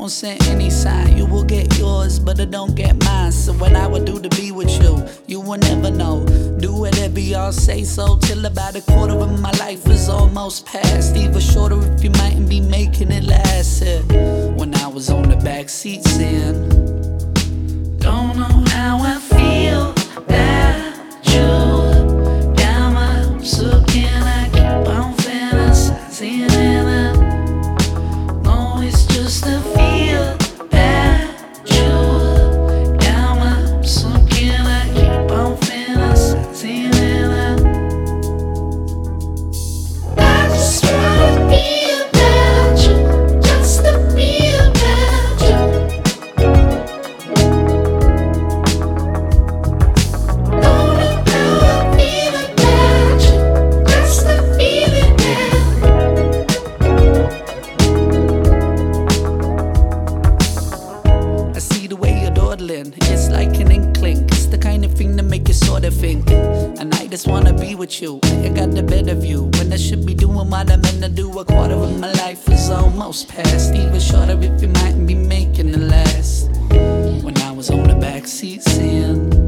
won't send any sign. You will get yours, but I don't get mine. So what I would do to be with you will never know. Do whatever y'all say so, till about a quarter of my life is almost past. Even shorter if you mightn't be making it last. When I was on the back seat saying, don't know how I feel about you. Got my hopes up, can I keep on fantasizing? And I know it's just a feel about you. Got my hopes up, can I keep on fantasizing? And I just wanna be about you, just to be about you. It's like an inkling, it's the kind of thing that make you sort of think. And I just wanna be with you, I got the better view. When I should be doing what I'm meant to do. A quarter of my life is almost past. Even shorter if you mightn't be making it last. When I was on the backseat saying,